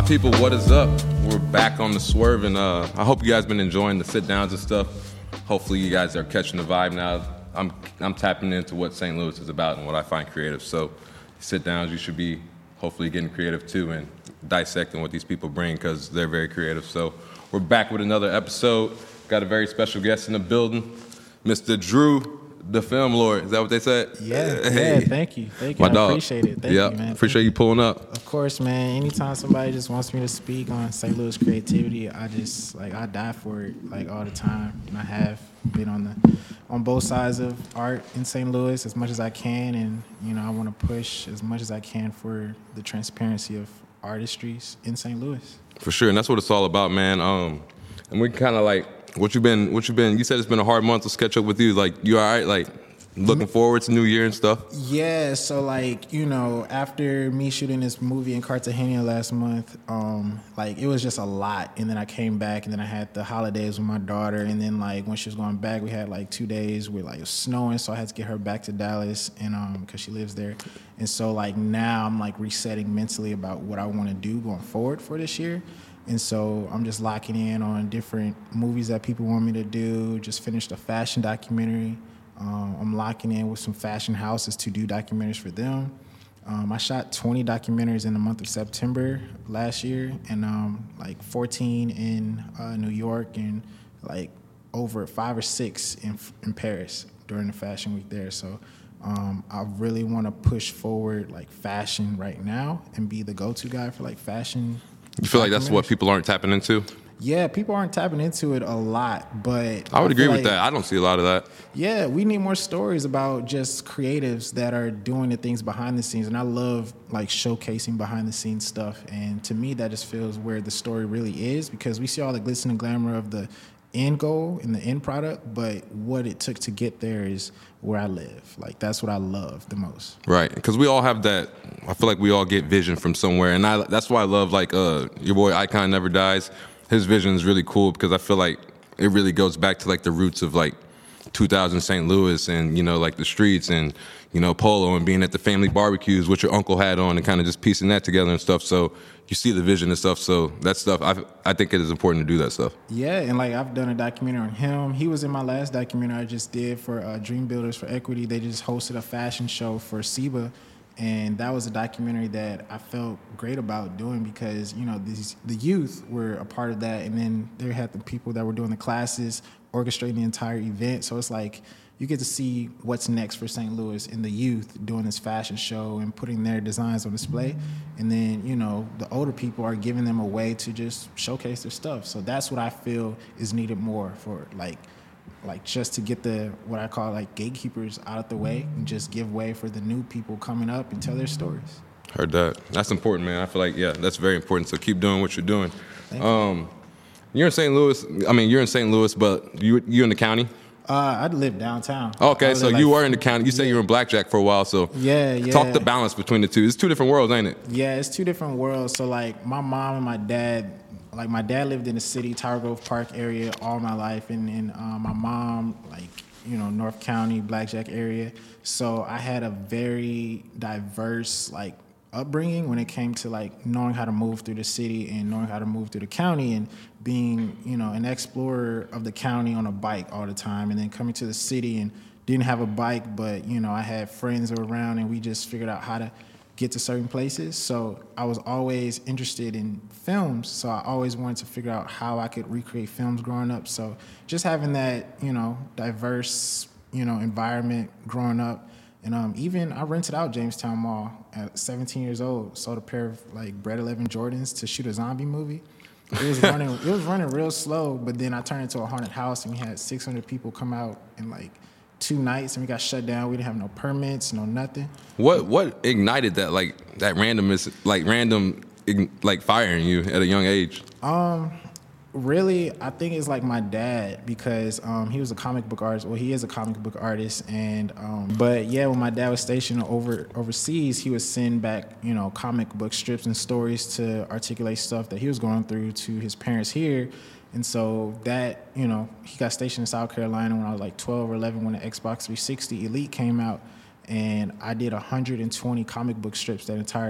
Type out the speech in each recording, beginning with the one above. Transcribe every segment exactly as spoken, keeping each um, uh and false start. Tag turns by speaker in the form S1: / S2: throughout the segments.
S1: people, what is up? We're back on the Swerve, and uh, I hope you guys been enjoying the sit downs and stuff. Hopefully, you guys are catching the vibe now. I'm I'm tapping into what Saint Louis is about and what I find creative. So, sit downs, you should be hopefully getting creative too and dissecting what these people bring because they're very creative. So, we're back with another episode. Got a very special guest in the building, Mister Drew, the Film Lord. Is that what they said?
S2: Yeah, hey. yeah, thank you. Thank you.
S1: My
S2: I
S1: dog.
S2: appreciate it. Thank
S1: yeah,
S2: you, man.
S1: Appreciate you pulling up.
S2: Of course, man. Anytime somebody just wants me to speak on Saint Louis creativity, I just, like, I die for it, like, all the time. And I have been on the on both sides of art in Saint Louis as much as I can. And, you know, I want to push as much as I can for the transparency of artistries in Saint Louis.
S1: For sure, and that's what it's all about, man. Um, and we kind of, like, what you been, what you been, you said it's been a hard month. Let's catch up with you. Like, you all right? Like, looking forward to New Year and stuff?
S2: Yeah, so like, you know, after me shooting this movie in Cartagena last month, um, like it was just a lot. And then I came back and then I had the holidays with my daughter. And then like when she was going back, we had like two days where like it was snowing. So I had to get her back to Dallas and um, cause she lives there. And so like now I'm like resetting mentally about what I want to do going forward for this year. And so I'm just locking in on different movies that people want me to do. Just finished a fashion documentary. Um, I'm locking in with some fashion houses to do documentaries for them. Um, I shot twenty documentaries in the month of September last year, and um, like fourteen in uh, New York, and like over five or six in in Paris during the fashion week there. So um, I really want to push forward like fashion right now and be the go-to guy for like fashion.
S1: You feel like that's what people aren't tapping into?
S2: Yeah, people aren't tapping into it a lot, but
S1: I would
S2: I
S1: agree with
S2: like,
S1: that. I don't see a lot of that.
S2: Yeah, we need more stories about just creatives that are doing the things behind the scenes, and I love like showcasing behind the scenes stuff. And to me, that just feels where the story really is, because we see all the glitz and glamour of the end goal and the end product, but what it took to get there is where I live. Like that's what I love the most.
S1: Right, because we all have that. I feel like we all get vision from somewhere, and I that's why I love like uh, your boy Icon Never Dies. His vision is really cool because I feel like it really goes back to like the roots of like two thousand Saint Louis and, you know, like the streets and, you know, polo and being at the family barbecues, what your uncle had on, and kind of just piecing that together and stuff. So you see the vision and stuff. So that stuff, I I think it is important to do that stuff.
S2: Yeah, and like I've done a documentary on him. He was in my last documentary I just did for uh, Dream Builders for Equity. They just hosted a fashion show for SIBA. And that was a documentary that I felt great about doing because, you know, these, the youth were a part of that. And then they had the people that were doing the classes, orchestrating the entire event. So it's like you get to see what's next for Saint Louis and the youth doing this fashion show and putting their designs on display. And then, you know, the older people are giving them a way to just showcase their stuff. So that's what I feel is needed more for, like, like just to get the, what I call like gatekeepers out of the way and just give way for the new people coming up and tell their stories.
S1: Heard that. That's important, man. I feel like, yeah, that's very important. So keep doing what you're doing.
S2: Thank
S1: um, you. You're in Saint Louis. I mean, you're in Saint Louis, but you you in the county?
S2: Uh, I live downtown.
S1: Okay, so
S2: like,
S1: you were in the county. You said
S2: yeah.
S1: you were in Blackjack for a while, so
S2: yeah, yeah.
S1: Talk the balance between the two. It's two different worlds, ain't it?
S2: Yeah, it's two different worlds. So like my mom and my dad, like my dad lived in the city, Tower Grove Park area all my life, and, and um, my mom, like, you know, North County, Blackjack area. So I had a very diverse, like, upbringing when it came to, like, knowing how to move through the city and knowing how to move through the county and being, you know, an explorer of the county on a bike all the time, and then coming to the city and didn't have a bike, but, you know, I had friends around and we just figured out how to get to certain places. So I was always interested in films, so I always wanted to figure out how I could recreate films growing up. So just having that, you know, diverse, you know, environment growing up. And um, even I rented out Jamestown Mall at seventeen years old, sold a pair of like Bread eleven Jordans to shoot a zombie movie. It was running, it was running real slow, but then I turned it into a haunted house and we had six hundred people come out in like two nights and we got shut down. We didn't have no permits, no nothing.
S1: What what ignited that, like that randomness, like random like firing you at a young age?
S2: Um, really, I think it's like my dad, because um, he was a comic book artist. Well, he is a comic book artist, and um, but yeah, when my dad was stationed over overseas, he would send back, you know, comic book strips and stories to articulate stuff that he was going through to his parents here. And so that, you know, he got stationed in South Carolina when I was like twelve or eleven when the Xbox three sixty Elite came out, and I did one hundred twenty comic book strips that entire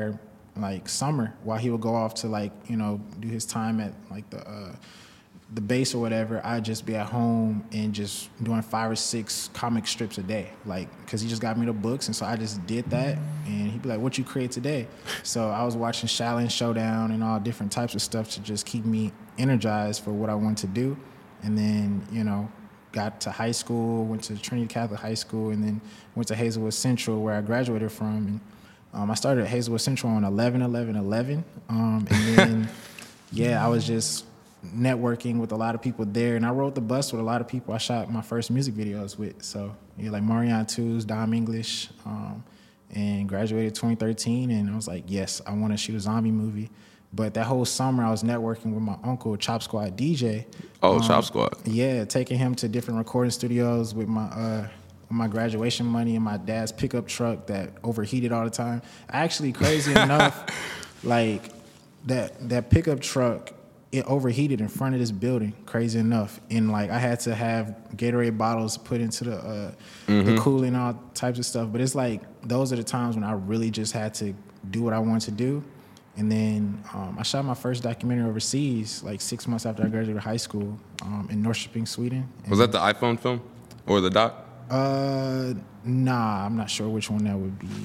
S2: like summer while he would go off to like, you know, do his time at like the uh, the base or whatever. I'd just be at home and just doing five or six comic strips a day, like, because he just got me the books, and so I just did that. And he'd be like, "What you create today?" So I was watching Shaolin Showdown and all different types of stuff to just keep me energized for what I wanted to do. And then, you know, got to high school, went to Trinity Catholic High School, and then went to Hazelwood Central, where I graduated from. And um, I started at Hazelwood Central on eleven eleven eleven, um, and then yeah, I was just networking with a lot of people there, and I rode the bus with a lot of people I shot my first music videos with. So yeah, like Marion Twos, Dom English, um, and graduated twenty thirteen, and I was like, yes, I want to shoot a zombie movie. But that whole summer, I was networking with my uncle, Chop Squad D J.
S1: Oh,
S2: um,
S1: Chop Squad.
S2: Yeah, taking him to different recording studios with my uh, with my graduation money and my dad's pickup truck that overheated all the time. Actually, crazy enough, like that that pickup truck, it overheated in front of this building, crazy enough. And like I had to have Gatorade bottles put into the uh, mm-hmm. the cooling, all types of stuff. But it's like those are the times when I really just had to do what I wanted to do. And then um, I shot my first documentary overseas, like six months after I graduated high school, um, in Norrköping, Sweden. And
S1: was that the iPhone film or the doc?
S2: Uh, nah, I'm not sure which one that would be.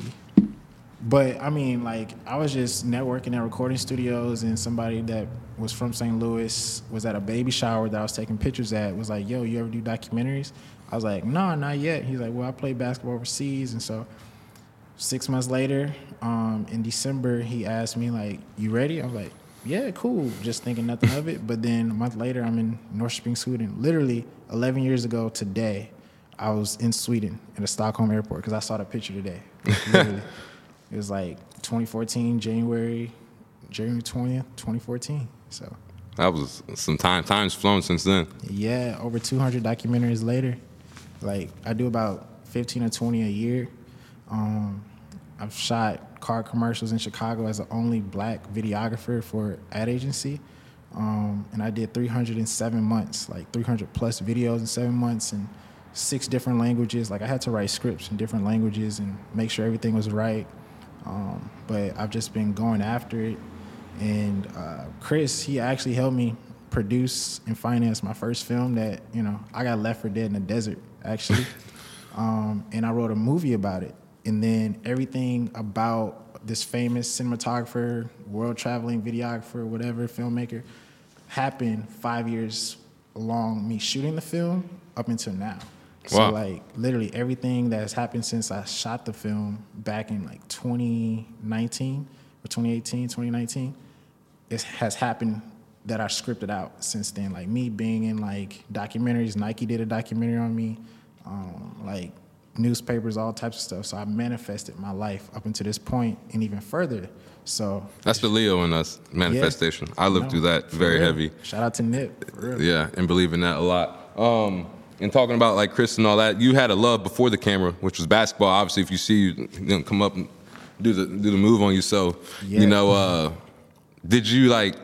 S2: But I mean, like, I was just networking at recording studios, and somebody that was from Saint Louis was at a baby shower that I was taking pictures at, was like, yo, you ever do documentaries? I was like, no, not yet. He's like, well, I play basketball overseas. And so six months later, um, in December, he asked me, like, you ready? I was like, yeah, cool, just thinking nothing of it. But then a month later, I'm in Norrköping, Sweden. Literally eleven years ago today, I was in Sweden at the Stockholm airport because I saw the picture today. Literally. It was like twenty fourteen, January, January twentieth, twenty fourteen. So
S1: that was some time. Time's flown since then.
S2: Yeah, over two hundred documentaries later. Like, I do about fifteen or twenty a year. Um, I've shot car commercials in Chicago as the only black videographer for ad agency. Um, and I did three hundred seven months, like three hundred plus videos in seven months in six different languages. Like, I had to write scripts in different languages and make sure everything was right. Um, but I've just been going after it. And uh, Chris, he actually helped me produce and finance my first film that, you know, I got left for dead in the desert, actually. um, and I wrote a movie about it. And then everything about this famous cinematographer, world-traveling videographer, whatever, filmmaker, happened five years along me shooting the film up until now. So,
S1: wow.
S2: like, literally everything that has happened since I shot the film back in, like, twenty nineteen or twenty eighteen, twenty nineteen, it has happened that I scripted out since then. Like, me being in, like, documentaries. Nike did a documentary on me, um, like, newspapers, all types of stuff. So I manifested my life up until this point and even further. So
S1: that's the Leo in us, manifestation. Yeah, I lived no, through that very heavy.
S2: Shout out to Nip, for real.
S1: Yeah, and believe in that a lot. Um, and talking about like Chris and all that, you had a love before the camera, which was basketball. Obviously, if you see you, you know, come up and do the do the move on you. So, yeah. you know, uh, did you like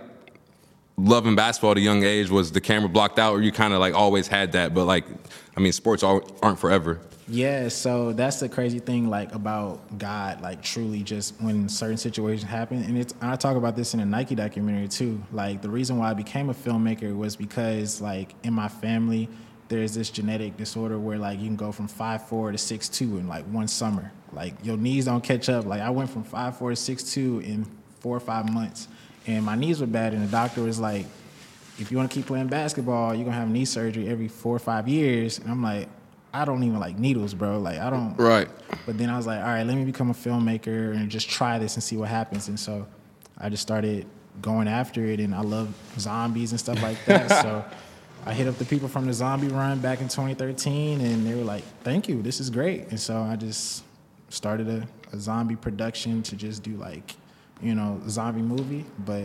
S1: loving basketball at a young age? Was the camera blocked out, or you kind of like always had that? But like, I mean, sports aren't forever.
S2: Yeah, so that's the crazy thing, like, about God, like, truly just when certain situations happen. And it's, I talk about this in a Nike documentary, too. Like, the reason why I became a filmmaker was because, like, in my family, there's this genetic disorder where, like, you can go from five foot four to six foot two in, like, one summer. Like, your knees don't catch up. Like, I went from five foot four to six foot two in four or five months. And my knees were bad, and the doctor was like, if you want to keep playing basketball, you're going to have knee surgery every four or five years. And I'm like, I don't even like needles, bro. Like, I don't.
S1: Right.
S2: But then I was like, all right, let me become a filmmaker and just try this and see what happens. And so I just started going after it, and I love zombies and stuff like that. So I hit up the people from the Zombie Run back in twenty thirteen, and they were like, thank you, this is great. And so I just started a, a zombie production to just do, like, you know, a zombie movie. But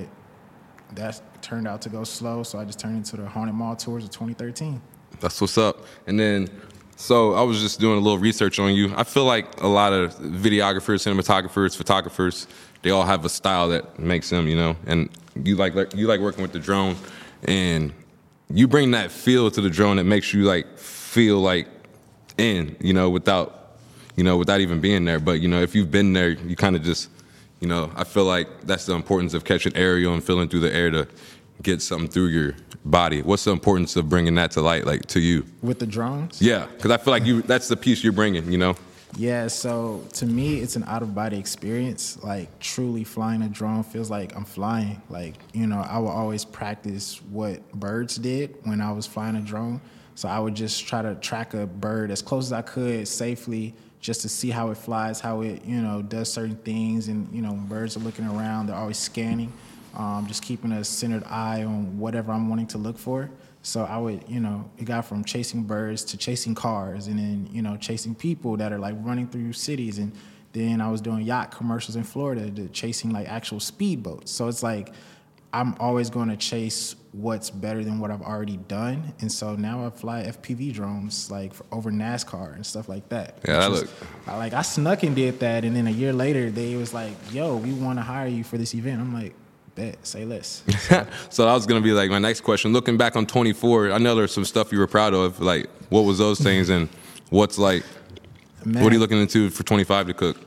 S2: that turned out to go slow, so I just turned into the Haunted Mall Tours of twenty thirteen.
S1: That's what's up. And then, so I was just doing a little research on you. I feel like a lot of videographers, cinematographers, photographers, they all have a style that makes them, you know. And you like you like working with the drone, and you bring that feel to the drone that makes you like feel like in, you know, without, you know, without even being there. But you know, if you've been there, you kind of just, You know, I feel like that's the importance of catching aerial and feeling through the air to get something through your body. What's the importance of bringing that to light, like to you?
S2: With the drones?
S1: Yeah, because I feel like you that's the piece you're bringing, you know?
S2: Yeah, so to me, it's an out-of-body experience. Like, truly flying a drone feels like I'm flying. Like, you know, I would always practice what birds did when I was flying a drone. So I would just try to track a bird as close as I could safely just to see how it flies, how it, you know, does certain things. And, you know, when birds are looking around, they're always scanning, um, just keeping a centered eye on whatever I'm wanting to look for. So I would, you know, it got from chasing birds to chasing cars, and then, you know, chasing people that are like running through cities. And then I was doing yacht commercials in Florida, to chasing like actual speedboats. So it's like, I'm always going to chase what's better than what I've already done. And so now I fly F P V drones like for, over NASCAR and stuff like that.
S1: Yeah, that
S2: was,
S1: look.
S2: I, like I snuck and did that, and then a year later they was like, "Yo, we want to hire you for this event." I'm like, bet, say less.
S1: So that was gonna be like my next question. Looking back on twenty-four, I know there's some stuff you were proud of. Like, what was those things, and what's like,
S2: Man,
S1: what are you looking into for twenty-five to cook?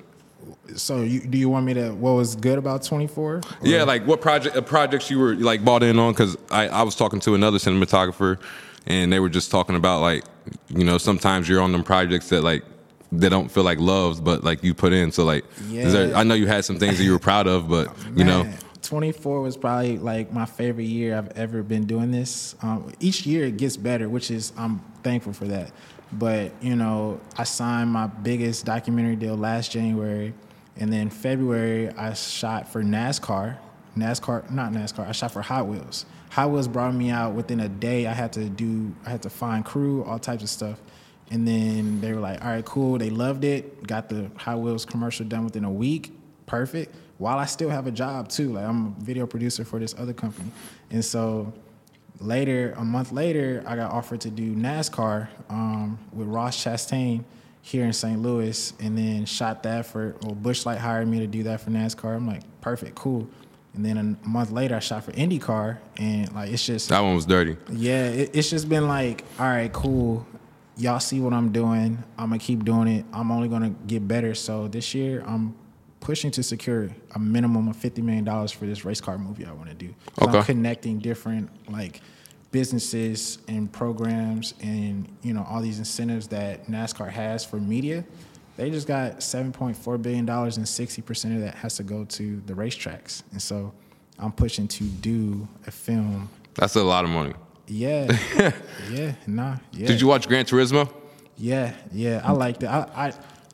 S2: So you, do you want me to, what was good about twenty-four?
S1: Yeah, like what project, uh, projects you were like bought in on? Because I, I was talking to another cinematographer, and they were just talking about like, you know, sometimes you're on them projects that like they don't feel like loved, but like you put in. So like,
S2: Yeah.
S1: is there, I know you had some things that you were proud of, but you know.
S2: Man, twenty-four was probably like my favorite year I've ever been doing this. Um, each year it gets better, which is, I'm thankful for that. But, you know, I signed my biggest documentary deal last January. And then February, I shot for NASCAR. NASCAR, not NASCAR, I shot for Hot Wheels. Hot Wheels brought me out within a day. I had to do, I had to find crew, all types of stuff. And then they were like, all right, cool. They loved it. Got the Hot Wheels commercial done within a week. Perfect. While I still have a job too. Like, I'm a video producer for this other company. And so later, a month later, I got offered to do NASCAR um, with Ross Chastain here in Saint Louis, and then shot that for, well, Busch Light hired me to do that for NASCAR. I'm like, perfect, cool. And then a month later, I shot for IndyCar, and like, it's just...
S1: That one was dirty.
S2: Yeah, it, it's just been like, all right, cool. Y'all see what I'm doing. I'm going to keep doing it. I'm only going to get better. So this year, I'm pushing to secure a minimum of fifty million dollars for this race car movie I want to do. So
S1: Okay.
S2: I'm connecting different, like, businesses and programs and, you know, all these incentives that NASCAR has for media. They just got seven point four billion dollars, and sixty percent of that has to go to the racetracks. And so I'm pushing to do a film.
S1: That's a lot of money.
S2: Yeah. yeah, nah, yeah.
S1: Did you watch Gran Turismo?
S2: Yeah, yeah, I liked it. I, I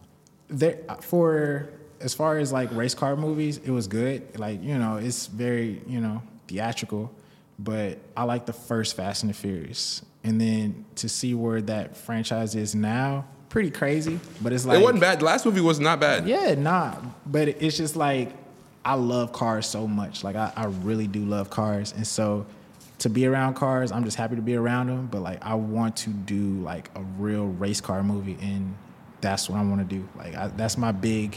S2: there for as far as like race car movies, it was good. Like, you know, it's very, you know, theatrical. But I like the first Fast and the Furious. And then to see where that franchise is now, pretty crazy. But it's like...
S1: It wasn't bad. The last movie was not bad.
S2: Yeah, nah. But it's just like, I love cars so much. Like, I, I really do love cars. And so to be around cars, I'm just happy to be around them. But, like, I want to do, like, a real race car movie. And that's what I want to do. Like, I, that's my big...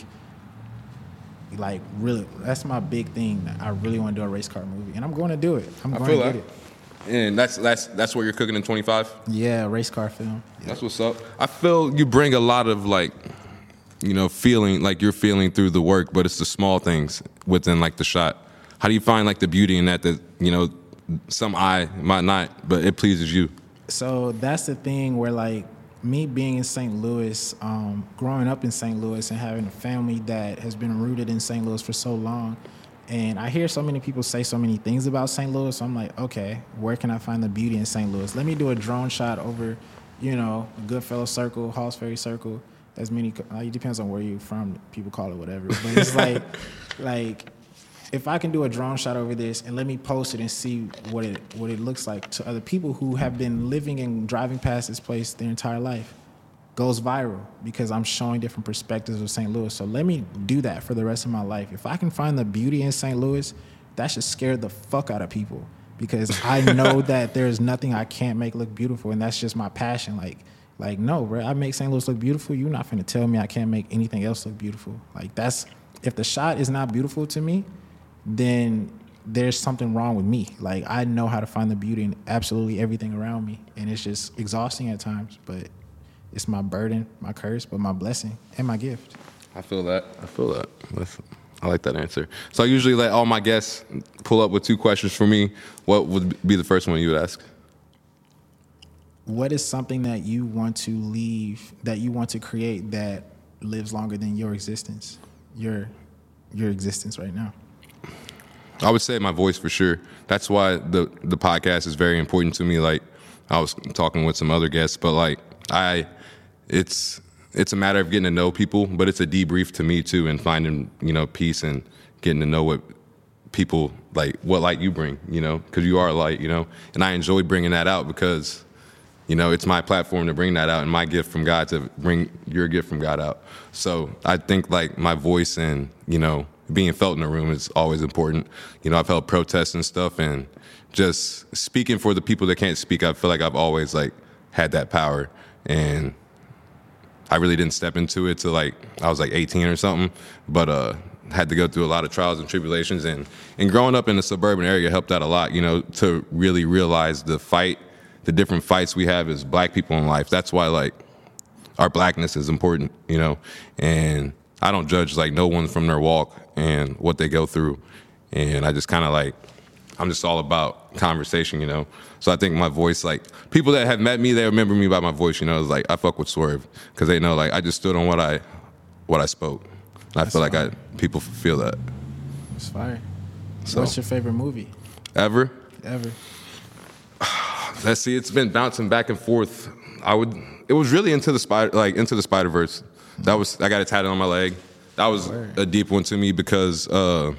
S2: Like, really, that's my big thing. I really want to do a race car movie, and I'm going to do it. I'm
S1: I
S2: going
S1: feel
S2: to
S1: that.
S2: get it.
S1: And that's that's that's what you're cooking in twenty-five?
S2: Yeah, race car film. Yeah.
S1: That's what's up. I feel you bring a lot of like, you know, feeling, like you're feeling through the work, but it's the small things within like the shot. How do you find like the beauty in that, that, you know, some eye might not, but it pleases you?
S2: So that's the thing where, like, me being in Saint Louis, um, growing up in Saint Louis and having a family that has been rooted in Saint Louis for so long, and I hear so many people say so many things about Saint Louis, so I'm like, okay, where can I find the beauty in Saint Louis? Let me do a drone shot over, you know, Goodfellow Circle, Halls Ferry Circle. As many, it depends on where you're from. People call it whatever, but it's like, like, if I can do a drone shot over this and let me post it and see what it what it looks like to other people who have been living and driving past this place their entire life, goes viral because I'm showing different perspectives of Saint Louis. So let me do that for the rest of my life. If I can find the beauty in Saint Louis, that should scare the fuck out of people, because I know that there's nothing I can't make look beautiful, and that's just my passion. Like, like no, bro, I make Saint Louis look beautiful. You're not finna tell me I can't make anything else look beautiful. Like, that's, if the shot is not beautiful to me, then there's something wrong with me. Like, I know how to find the beauty in absolutely everything around me, and it's just exhausting at times, but it's my burden, my curse, but my blessing and my gift.
S1: I feel that. I feel that. Listen. I like that answer. So I usually let all my guests pull up with two questions for me. What would be the first one you would ask?
S2: What is something that you want to leave, that you want to create that lives longer than your existence, your your existence right now?
S1: I would say my voice for sure. That's why the the podcast is very important to me. Like I was talking with some other guests, but like I, it's it's a matter of getting to know people, but it's a debrief to me too, and finding you know peace and getting to know what people like, what light you bring, you know, because you are a light, you know, and I enjoy bringing that out because you know it's my platform to bring that out and my gift from God to bring your gift from God out. So I think like my voice and you know. being felt in the room is always important. You know, I've held protests and stuff, and just speaking for the people that can't speak, I feel like I've always like had that power, and I really didn't step into it till like I was like eighteen or something, but uh, had to go through a lot of trials and tribulations, and and growing up in the suburban area helped out a lot. You know, to really realize the fight, the different fights we have as Black people in life. That's why like our Blackness is important. You know, and I don't judge like no one from their walk and what they go through, and I just kind of like I'm just all about conversation, you know. So I think my voice, like people that have met me, they remember me by my voice, you know. It's like I fuck with Swerve because they know like I just stood on what I what I spoke. And I
S2: That's
S1: feel like
S2: fire.
S1: I people feel that.
S2: It's fire.
S1: So
S2: What's your favorite movie
S1: ever?
S2: ever?
S1: Let's see, it's been bouncing back and forth. I would. It was really into the spider, like into the Spider-Verse. That was I got it tatted on my leg. That was
S2: Word.
S1: a deep one to me because, uh,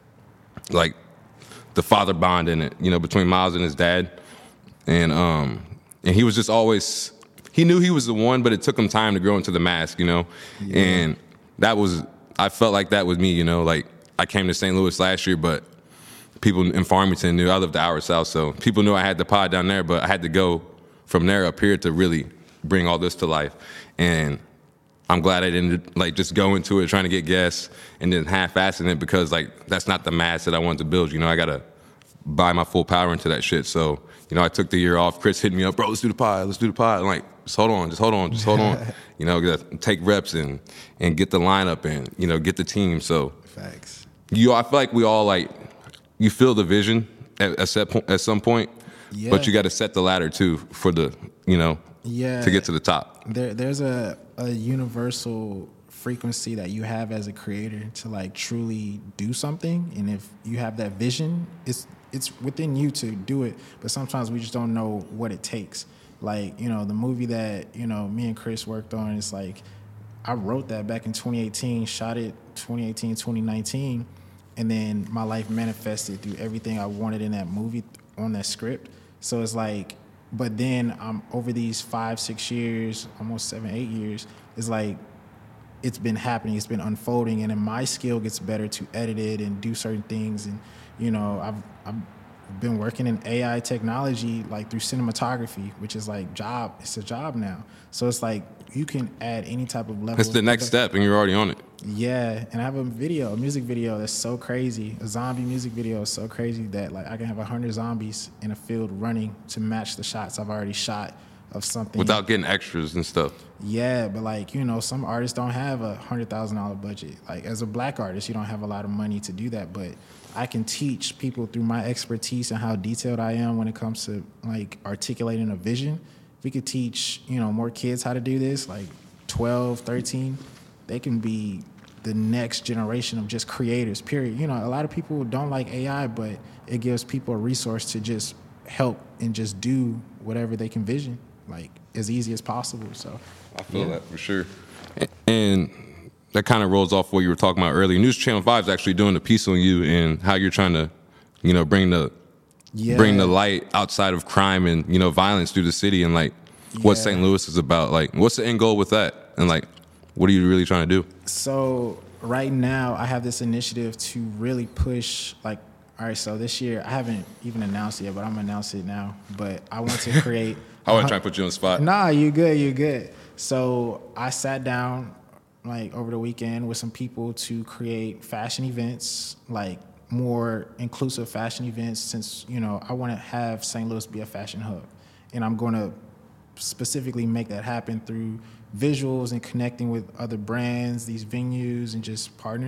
S1: like, the father bond in it, you know, between Miles and his dad, and um, and he was just always he knew he was the one, but it took him time to grow into the mask, you know,
S2: Yeah.
S1: and that was I felt like that was me, you know, like I came to Saint Louis last year, but people in Farmington knew I lived the hour south, so people knew I had the pod down there, but I had to go from there up here to really bring all this to life, and I'm glad I didn't like just go into it trying to get guests and then half-assing it because like that's not the mass that I wanted to build. You know, I gotta buy my full power into that shit. So you know, I took the year off. Chris hit me up, bro. Let's do the pod. Let's do the pod. I'm like, just hold on, just hold on, just hold on. You know, gotta take reps and and get the lineup and you know get the team. So
S2: Facts.
S1: you, I feel like we all like you feel the vision at at, set po- at some point,
S2: Yeah.
S1: but you got to set the ladder too for the you know
S2: Yeah.
S1: to get to the top.
S2: There, there's a, a universal frequency that you have as a creator to like truly do something, and if you have that vision, it's it's within you to do it. But sometimes we just don't know what it takes. Like you know, the movie that you know me and Chris worked on. It's like I wrote that back in twenty eighteen, shot it twenty eighteen, twenty nineteen, and then my life manifested through everything I wanted in that movie on that script. So it's like. But then um, over these five, six years, almost seven, eight years, it's like it's been happening. It's been unfolding, and then my skill gets better to edit it and do certain things. And you know, I've I've been working in A I technology, like through cinematography, which is like job. It's a job now. So it's like you can add any type of level.
S1: That's the next step, and you're already on it.
S2: Yeah, and I have a video, a music video that's so crazy. A zombie music video is so crazy that like I can have a hundred zombies in a field running to match the shots I've already shot of something.
S1: Without getting extras and stuff.
S2: Yeah, but like you know, some artists don't have a hundred thousand dollar budget. Like as a Black artist, you don't have a lot of money to do that. But I can teach people through my expertise and how detailed I am when it comes to like articulating a vision. If we could teach you know more kids how to do this, like twelve, thirteen, they can be the next generation of just creators, period. You know, a lot of people don't like A I, but it gives people a resource to just help and just do whatever they can vision, like as easy as possible. So
S1: I feel
S2: yeah.
S1: that for sure. And that kind of rolls off what you were talking about earlier. News Channel five is actually doing a piece on you and how you're trying to, you know, bring the
S2: Yeah.
S1: bring the light outside of crime and, you know, violence through the city and like what
S2: Yeah.
S1: Saint Louis is about. Like, what's the end goal with that? And like, what are you really trying to do?
S2: So right now I have this initiative to really push like, all right, so this year, I haven't even announced it yet, but I'm gonna announce it now. But I want to create.
S1: I want to try and put you on the spot.
S2: Nah, you good, you good. So I sat down like over the weekend with some people to create fashion events, like more inclusive fashion events, since, you know, I want to have Saint Louis be a fashion hub. And I'm going to specifically make that happen through visuals and connecting with other brands, these venues, and just partners.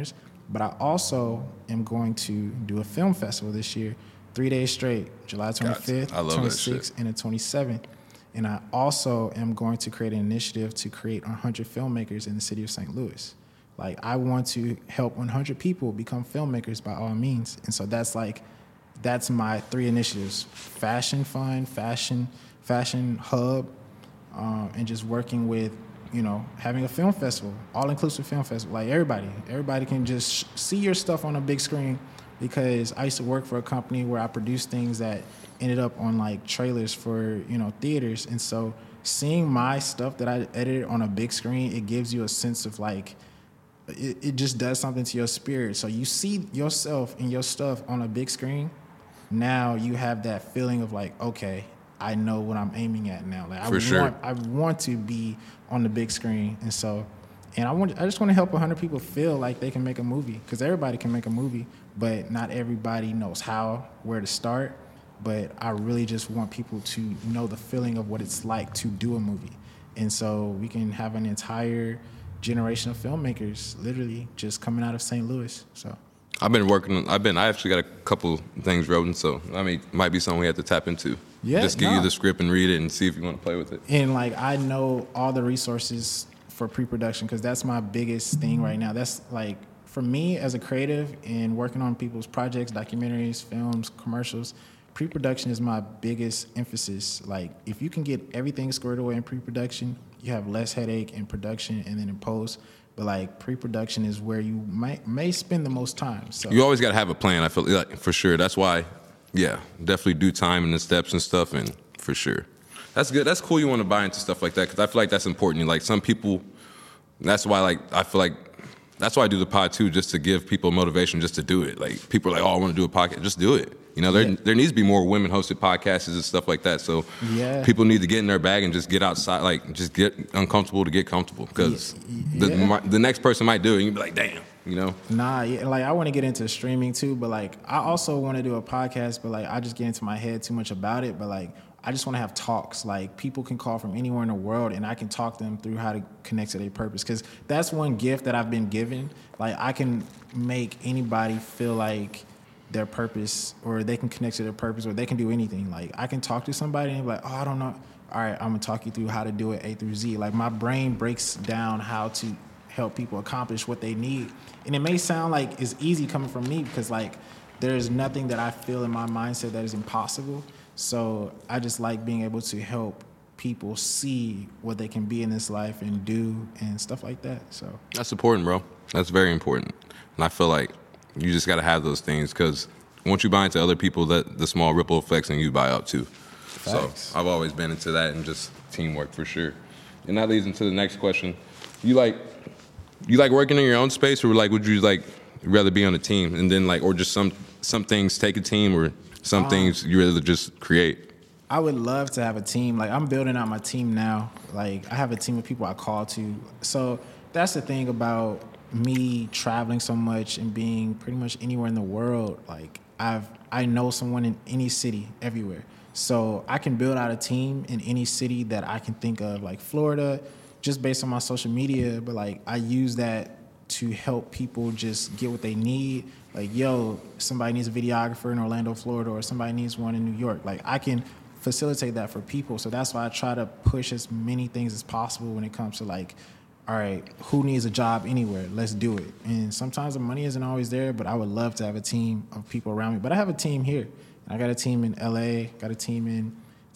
S2: But I also am going to do a film festival this year, three days straight, July twenty-fifth, twenty-sixth, and the twenty-seventh. And I also am going to create an initiative to create one hundred filmmakers in the city of Saint Louis. Like, I want to help one hundred people become filmmakers by all means. And so that's like, that's my three initiatives: Fashion Fund, Fashion, Fashion Hub, um, and just working with, you know, having a film festival, all-inclusive film festival. Like, everybody, everybody can just sh- see your stuff on a big screen, because I used to work for a company where I produced things that ended up on, like, trailers for, you know, theaters. And so seeing my stuff that I edited on a big screen, it gives you a sense of, like, it, it just does something to your spirit. So you see yourself and your stuff on a big screen, now you have that feeling of, like, okay, I know what I'm aiming at now. Like, I
S1: For sure.
S2: want, I want to be on the big screen, and so, and I want, I just want to help one hundred people feel like they can make a movie, because everybody can make a movie, but not everybody knows how, where to start. But I really just want people to know the feeling of what it's like to do a movie, and so we can have an entire generation of filmmakers literally just coming out of Saint Louis. So.
S1: I've been working. I've been. I actually got a couple things written, so I mean, might be something we have to tap into.
S2: Yeah,
S1: just give
S2: no.
S1: you the script and read it and see if you want to play with it.
S2: And like, I know all the resources for pre-production, because that's my biggest thing right now. That's like, for me as a creative and working on people's projects, documentaries, films, commercials, pre-production is my biggest emphasis. Like, if you can get everything squared away in pre-production, you have less headache in production and then in post. But like, pre-production is where you might may spend the most time. So
S1: you always got to have a plan. I feel like, for sure. That's why, yeah, definitely do time and the steps and stuff, and for sure. That's good. That's cool. You want to buy into stuff like that, because I feel like that's important. Like, some people, that's why, like, I feel like that's why I do the pod too, just to give people motivation just to do it. Like, people are like, oh, I want to do a podcast. Just do it. You know, there
S2: Yeah.
S1: there needs to be more women-hosted podcasts and stuff like that. So
S2: Yeah.
S1: people need to get in their bag and just get outside, like, just get uncomfortable to get comfortable, because
S2: Yeah. Yeah.
S1: the the next person might do it, and you be like, damn, you know?
S2: Nah, yeah, like, I want to get into streaming too, but like, I also want to do a podcast, but like, I just get into my head too much about it. But like, I just want to have talks. Like, people can call from anywhere in the world, and I can talk them through how to connect to their purpose, because that's one gift that I've been given. Like, I can make anybody feel like their purpose, or they can connect to their purpose, or they can do anything. Like, I can talk to somebody and be like, oh, I don't know. All right, I'm gonna talk you through how to do it A through Z. Like, my brain breaks down how to help people accomplish what they need. And it may sound like it's easy coming from me, because like, there's nothing that I feel in my mindset that is impossible. So I just like being able to help people see what they can be in this life and do and stuff like that. So
S1: That's important, bro. That's very important. And I feel like you just got to have those things, because once you buy into other people, that the small ripple effects, and you buy out too.
S2: Facts.
S1: So I've always been into that, and just teamwork for sure. And that leads into the next question. You like you like working in your own space, or like would you like rather be on a team, and then like, or just some some things take a team, or some
S2: Um,
S1: things you rather just create?
S2: I would love to have a team. Like, I'm building out my team now. Like, I have a team of people I call to. So that's the thing about me traveling so much and being pretty much anywhere in the world. Like, I've I know someone in any city, everywhere. So I can build out a team in any city that I can think of, like Florida, just based on my social media. But like, I use that to help people just get what they need. Like, yo, somebody needs a videographer in Orlando, Florida, or somebody needs one in New York. Like, I can facilitate that for people. So that's why I try to push as many things as possible when it comes to like, all right, who needs a job anywhere? Let's do it. And sometimes the money isn't always there, but I would love to have a team of people around me. But I have a team here. I got a team in L A, got a team in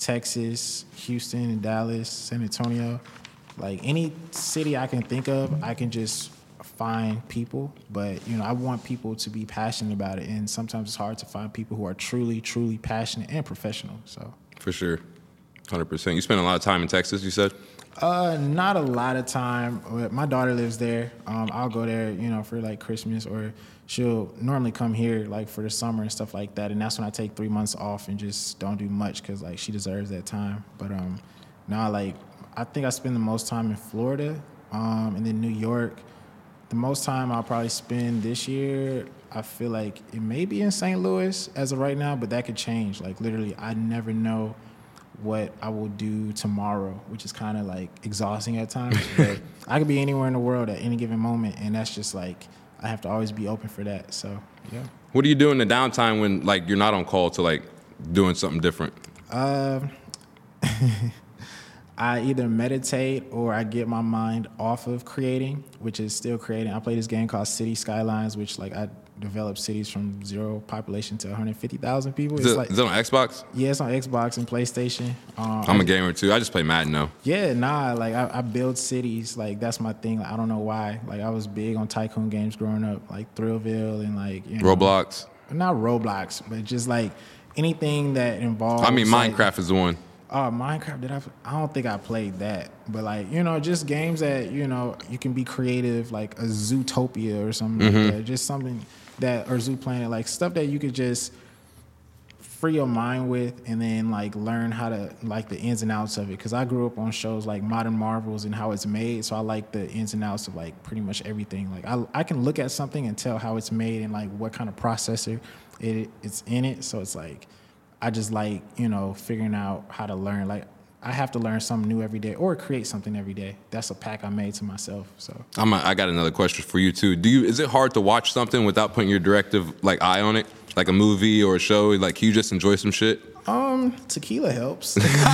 S2: Texas, Houston, and Dallas, San Antonio. Like, any city I can think of, I can just find people. But, you know, I want people to be passionate about it. And sometimes it's hard to find people who are truly, truly passionate and professional. So
S1: For sure, one hundred percent. You spend a lot of time in Texas, you said?
S2: Uh, not a lot of time. My daughter lives there. Um, I'll go there, you know, for like Christmas, or she'll normally come here like for the summer and stuff like that. And that's when I take three months off and just don't do much, because like, she deserves that time. But um, now, like, I think I spend the most time in Florida, um, and then New York. The most time I'll probably spend this year, I feel like it may be in Saint Louis as of right now, but that could change. Like, literally, I never know what I will do tomorrow, which is kind of like exhausting at times. But I could be anywhere in the world at any given moment, and that's just like I have to always be open for that. So yeah.
S1: What do you do in the downtime when like you're not on call to like doing something different?
S2: Uh, I either meditate or I get my mind off of creating, which is still creating. I play this game called City Skylines, which like I develop cities from zero population to one hundred fifty thousand people.
S1: Is
S2: it's
S1: it,
S2: like,
S1: is it on Xbox?
S2: Yeah, it's on Xbox and PlayStation. Um,
S1: I'm
S2: I,
S1: a gamer too. I just play Madden though.
S2: Yeah, nah, like I, I build cities. Like that's my thing. Like, I don't know why. Like I was big on tycoon games growing up, like Thrillville and like you know,
S1: Roblox.
S2: Not Roblox, but just like anything that involves.
S1: I mean,
S2: like,
S1: Minecraft is the one.
S2: Oh, Minecraft, did I? I don't think I played that. But, like, you know, just games that, you know, you can be creative, like a Zootopia or something
S1: Mm-hmm.
S2: like that. Just something that, or Zoo Planet, like stuff that you could just free your mind with and then, like, learn how to, like, the ins and outs of it. Because I grew up on shows like Modern Marvels and how it's made. So I like the ins and outs of, like, pretty much everything. Like, I, I can look at something and tell how it's made and, like, what kind of processor it it's in it. So it's like, I just like, you know, figuring out how to learn. Like, I have to learn something new every day or create something every day. That's a pact I made to myself. So
S1: I'm a, I got another question for you too. Do you? Is it hard to watch something without putting your directive like eye on it, like a movie or a show? Like, you just enjoy some shit?
S2: Um, tequila helps.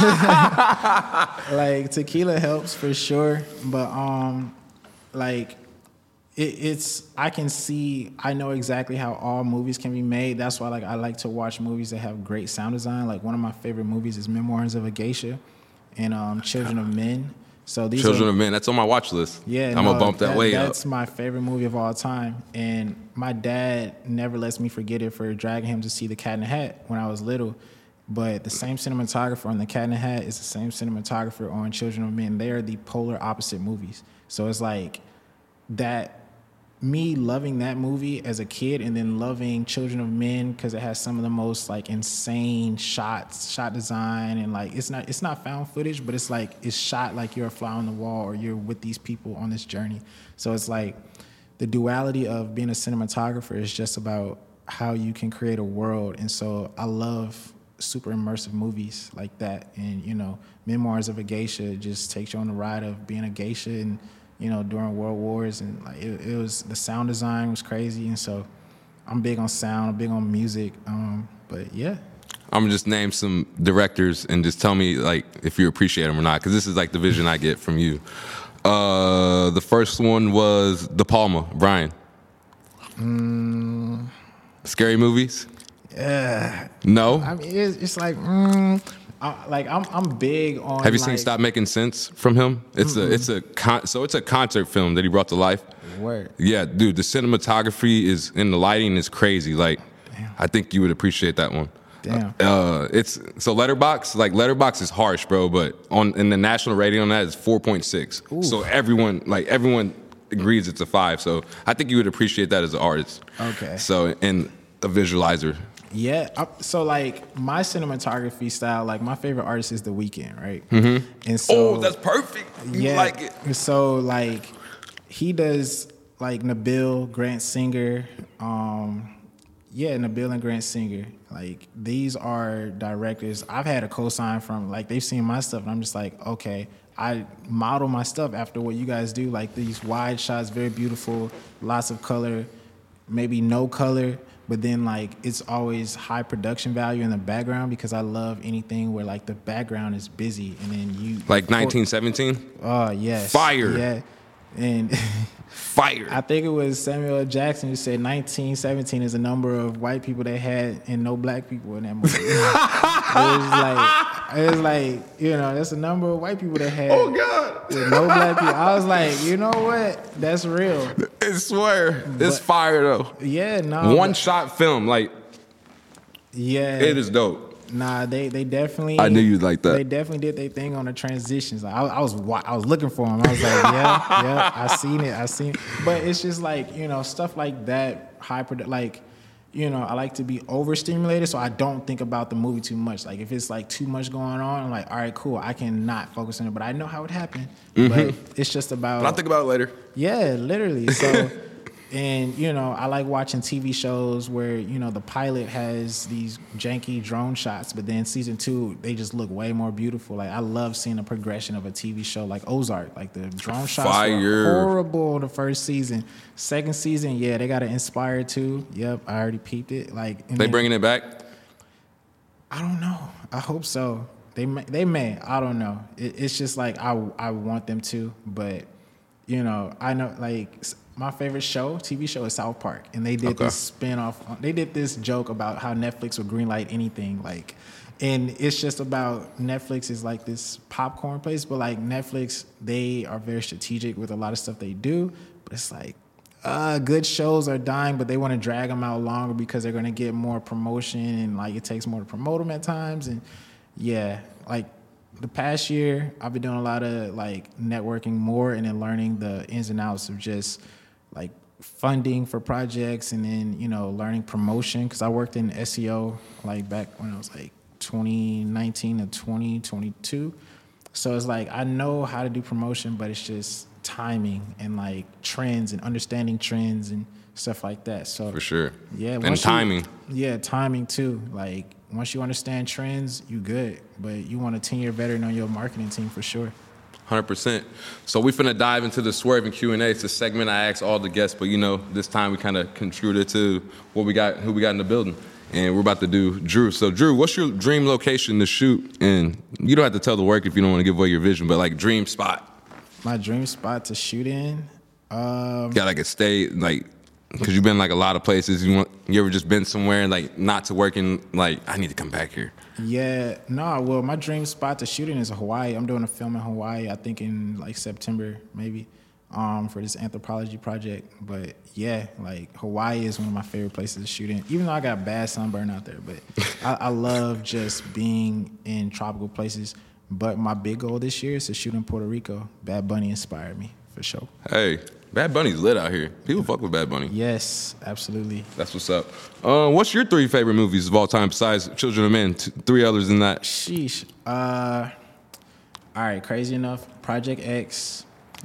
S2: Like, tequila helps for sure. But um, like. It, it's I can see I know exactly how all movies can be made. That's why like I like to watch movies that have great sound design. Like one of my favorite movies is Memoirs of a Geisha and um, Children of Men. So these
S1: Children
S2: are,
S1: of Men. That's on my watch list.
S2: Yeah,
S1: I'm
S2: no,
S1: gonna bump that,
S2: that
S1: way
S2: that's
S1: up.
S2: That's my favorite movie of all time, and my dad never lets me forget it for dragging him to see The Cat in the Hat when I was little. But the same cinematographer on The Cat in the Hat is the same cinematographer on Children of Men. They are the polar opposite movies. So it's like that. Me loving that movie as a kid and then loving Children of Men because it has some of the most like insane shots, shot design, and like it's not it's not found footage, but it's like it's shot like you're a fly on the wall or you're with these people on this journey. So it's like the duality of being a cinematographer is just about how you can create a world. And so I love super immersive movies like that. And you know, Memoirs of a Geisha just takes you on the ride of being a geisha and you know, during World Wars, and like it, it was the sound design was crazy, and so I'm big on sound, I'm big on music, um, but yeah.
S1: I'm gonna just name some directors and just tell me like if you appreciate them or not, because this is like the vision I get from you. Uh, the first one was De Palma, Brian.
S2: Mm.
S1: Scary movies?
S2: Yeah.
S1: No.
S2: I mean, it's, it's like. Mm, I, like I'm, I'm big on.
S1: Have you
S2: like,
S1: seen Stop Making Sense from him? It's mm-mm. a, it's a, con- so it's a concert film that he brought to life.
S2: Word.
S1: Yeah, dude, the cinematography is and the lighting is crazy. Like,
S2: Damn.
S1: I think you would appreciate that one.
S2: Damn.
S1: Uh, it's so Letterboxd, like Letterboxd is harsh, bro. But on in the national rating on that is four point six. So everyone, like everyone, agrees it's a five. So I think you would appreciate that as an artist.
S2: Okay.
S1: So and a visualizer.
S2: Yeah, I, so like my cinematography style, like my favorite artist is The Weeknd, right?
S1: Mm-hmm.
S2: And so
S1: oh, that's perfect. You
S2: yeah,
S1: like it.
S2: And so like he does like Nabil, Grant Singer, um, yeah, Nabil and Grant Singer. Like these are directors I've had a cosign from. Like they've seen my stuff, and I'm just like, okay, I model my stuff after what you guys do. Like these wide shots, very beautiful, lots of color, maybe no color. But then, like, it's always high production value in the background because I love anything where, like, the background is busy and then you...
S1: Like nineteen seventeen?
S2: Oh, yes.
S1: Fire.
S2: Yeah. And...
S1: Fire.
S2: I think it was Samuel L. Jackson who said nineteen seventeen is a number of white people they had and no black people in that movie. It was like, it was like, you know, that's a number of white people they had.
S1: Oh, God.
S2: With no black people. I was like, you know what? That's real.
S1: I swear.
S2: But,
S1: it's fire, though.
S2: Yeah, no.
S1: One
S2: but,
S1: shot film, like,
S2: yeah.
S1: it is dope.
S2: Nah, they they definitely.
S1: I knew you'd like that.
S2: They definitely did their thing on the transitions. Like, I, I was I was looking for them. I was like, yeah, yeah, I seen it, I seen it. But it's just like, you know, stuff like that. High produ- like, you know, I like to be overstimulated, so I don't think about the movie too much. Like if it's like too much going on, I'm like, all right, cool, I cannot focus on it. But I know how it happened. Mm-hmm. But it's just about.
S1: But I'll think about it later.
S2: Yeah, literally. So. And, you know, I like watching T V shows where, you know, the pilot has these janky drone shots, but then season two, they just look way more beautiful. Like, I love seeing the progression of a T V show like Ozark. Like, the drone shots
S1: Fire.
S2: were horrible the first season. Second season, yeah, they got to Inspire too. Yep, I already peeped it. Like,
S1: They
S2: then,
S1: bringing it back?
S2: I don't know. I hope so. They may, they may. I don't know. It, it's just like I, I want them to, but, you know, I know, like, my favorite show, T V show, is South Park, and they did
S1: Okay.
S2: this spin-off. They did this joke about how Netflix would greenlight anything, like, and it's just about Netflix is like this popcorn place, but like Netflix, they are very strategic with a lot of stuff they do, but it's like, uh, good shows are dying, but they want to drag them out longer because they're going to get more promotion, and like it takes more to promote them at times, and yeah, like. The past year, I've been doing a lot of like networking more and then learning the ins and outs of just like funding for projects, and then, you know, learning promotion, because I worked in S E O like back when I was like twenty nineteen to twenty twenty-two. So it's like I know how to do promotion, but it's just timing and like trends and understanding trends and stuff like that. So
S1: For sure.
S2: yeah,
S1: And
S2: once you-
S1: timing.
S2: yeah, timing too. Like once you understand trends, you good. But you want a ten-year veteran on your marketing team for sure.
S1: one hundred percent. So we finna dive into the Swerving Q and A. It's a segment I ask all the guests, but you know, this time we kind of contributed to what we got, who we got in the building. And we're about to do Drew. So Drew, what's your dream location to shoot? And you don't have to tell the work if you don't want to give away your vision, but like dream spot.
S2: My dream spot to shoot in. Um,
S1: Got like a stay, like, because you've been like a lot of places. You want, you ever just been somewhere and like not to work in, like, I need to come back here.
S2: yeah, no, well, my dream spot to shoot in is Hawaii. I'm doing a film in Hawaii, I think in like September, maybe, um, for this anthropology project. But yeah, like Hawaii is one of my favorite places to shoot in, even though I got bad sunburn out there. But I, I love just being in tropical places. But my big goal this year is to shoot in Puerto Rico. Bad Bunny inspired me, for sure.
S1: Hey, Bad Bunny's lit out here. People fuck with Bad Bunny.
S2: Yes, absolutely.
S1: That's what's up. Uh, what's your three favorite movies of all time besides Children of Men? T- three others than that.
S2: Sheesh. Uh, all right, crazy enough. Project X.